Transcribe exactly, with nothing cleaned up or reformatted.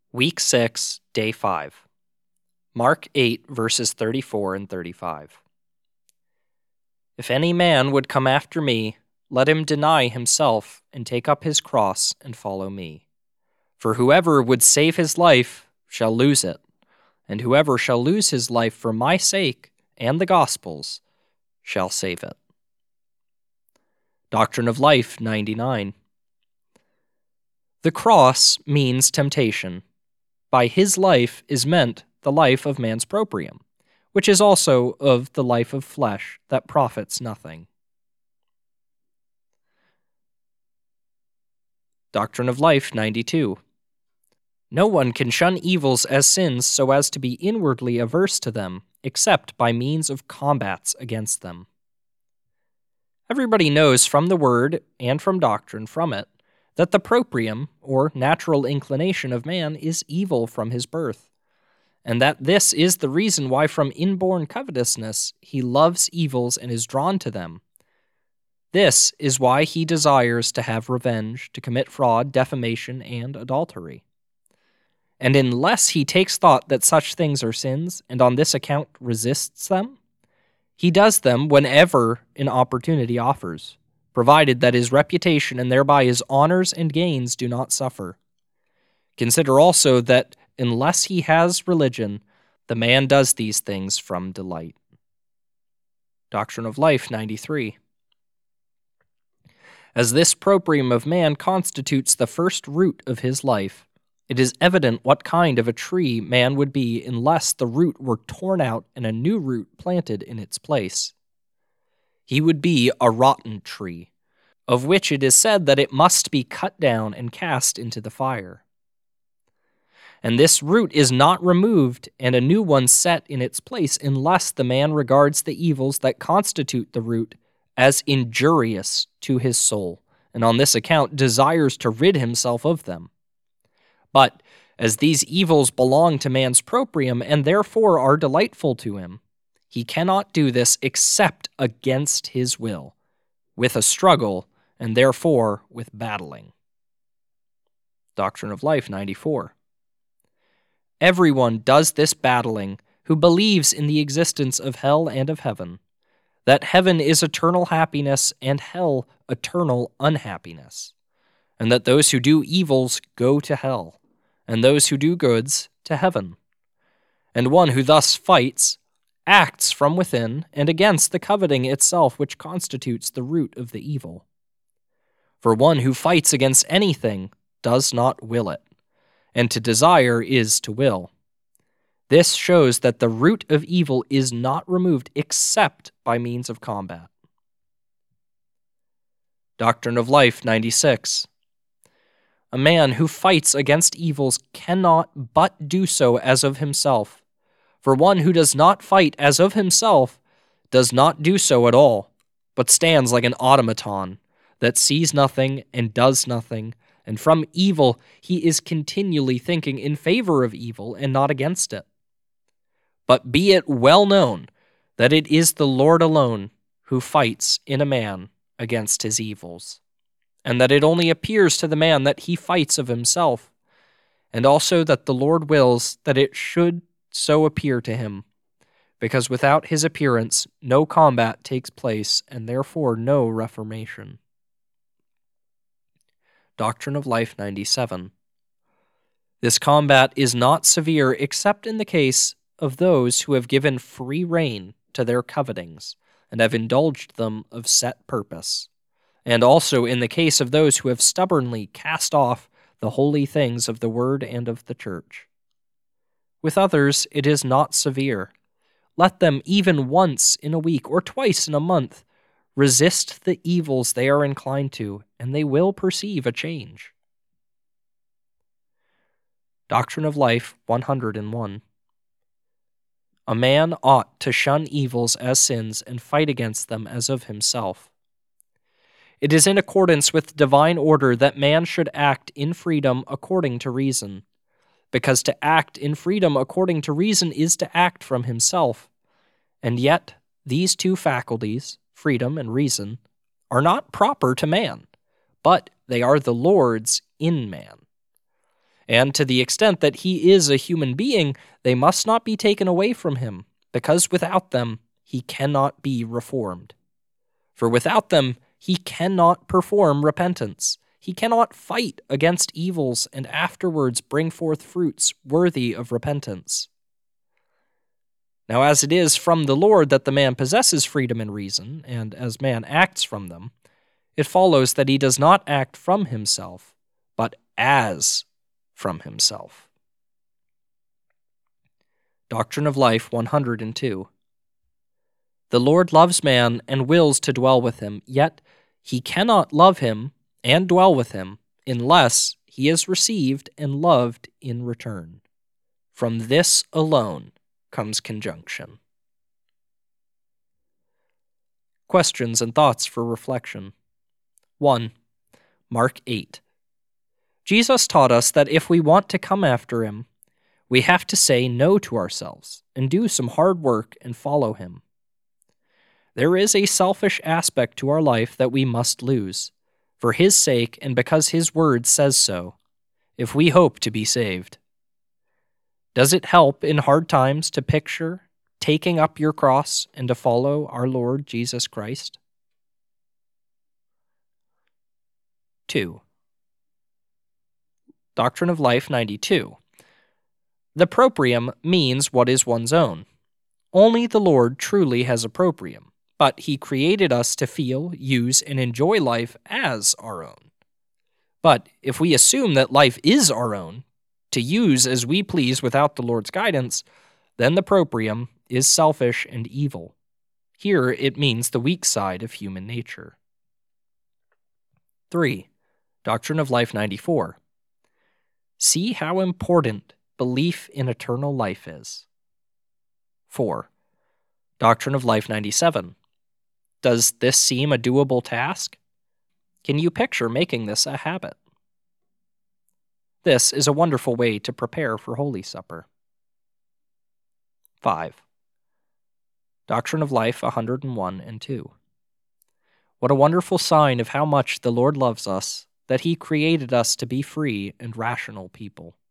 Week six, Day five. Mark eight, verses thirty-four and thirty-five. If any man would come after me, let him deny himself and take up his cross and follow me. For whoever would save his life shall lose it, and whoever shall lose his life for my sake and the gospel's shall save it. Doctrine of Life ninety-nine. The cross means temptation. By his life is meant the life of man's proprium, which is also of the life of flesh that profits nothing. Doctrine of Life ninety-two. No one can shun evils as sins so as to be inwardly averse to them, except by means of combats against them. Everybody knows from the word and from doctrine from it that the proprium, or natural inclination of man, is evil from his birth, and that this is the reason why from inborn covetousness he loves evils and is drawn to them. This is why he desires to have revenge, to commit fraud, defamation, and adultery. And unless he takes thought that such things are sins, and on this account resists them, he does them whenever an opportunity offers, provided that his reputation and thereby his honors and gains do not suffer. Consider also that unless he has religion, the man does these things from delight. Doctrine of Life ninety-three. As this proprium of man constitutes the first root of his life, it is evident what kind of a tree man would be unless the root were torn out and a new root planted in its place. He would be a rotten tree, of which it is said that it must be cut down and cast into the fire. And this root is not removed and a new one set in its place unless the man regards the evils that constitute the root as injurious to his soul, and on this account desires to rid himself of them. But as these evils belong to man's proprium and therefore are delightful to him, he cannot do this except against his will, with a struggle, and therefore with battling. Doctrine of Life ninety-four. Everyone does this battling who believes in the existence of hell and of heaven, that heaven is eternal happiness and hell eternal unhappiness, and that those who do evils go to hell, and those who do goods to heaven. And one who thus fights acts from within and against the coveting itself which constitutes the root of the evil. For one who fights against anything does not will it, and to desire is to will. This shows that the root of evil is not removed except by means of combat. Doctrine of Life ninety-six. A man who fights against evils cannot but do so as of himself, for one who does not fight as of himself does not do so at all, but stands like an automaton that sees nothing and does nothing, and from evil he is continually thinking in favor of evil and not against it. But be it well known that it is the Lord alone who fights in a man against his evils, and that it only appears to the man that he fights of himself, and also that the Lord wills that it should so appear to him, because without his appearance no combat takes place, and therefore no reformation. Doctrine of Life ninety-seven. This combat is not severe except in the case of those who have given free rein to their covetings, and have indulged them of set purpose, and also in the case of those who have stubbornly cast off the holy things of the Word and of the Church. With others it is not severe. Let them even once in a week or twice in a month resist the evils they are inclined to, and they will perceive a change. Doctrine of Life one hundred one. A man ought to shun evils as sins and fight against them as of himself. It is in accordance with divine order that man should act in freedom according to reason, because to act in freedom according to reason is to act from himself, and yet these two faculties, freedom and reason, are not proper to man, but they are the Lord's in man. And to the extent that he is a human being, they must not be taken away from him, because without them he cannot be reformed. For without them he cannot perform repentance. He cannot fight against evils and afterwards bring forth fruits worthy of repentance. Now, as it is from the Lord that the man possesses freedom and reason, and as man acts from them, it follows that he does not act from himself, but as from himself. Doctrine of Life one hundred two. The Lord loves man and wills to dwell with him, yet he cannot love him and dwell with him unless he is received and loved in return. From this alone comes conjunction. Questions and thoughts for reflection. one. Mark eight. Jesus taught us that if we want to come after him, we have to say no to ourselves and do some hard work and follow him. There is a selfish aspect to our life that we must lose, for his sake and because his word says so, if we hope to be saved. Does it help in hard times to picture taking up your cross and to follow our Lord Jesus Christ? two. Doctrine of Life ninety-two. The proprium means what is one's own. Only the Lord truly has a proprium, but he created us to feel, use, and enjoy life as our own. But if we assume that life is our own, to use as we please without the Lord's guidance, then the proprium is selfish and evil. Here it means the weak side of human nature. three. Doctrine of Life ninety-four. See how important belief in eternal life is. four. Doctrine of Life ninety-seven. Does this seem a doable task? Can you picture making this a habit? This is a wonderful way to prepare for Holy Supper. five. Doctrine of Life one hundred one and two. What a wonderful sign of how much the Lord loves us, that he created us to be free and rational people.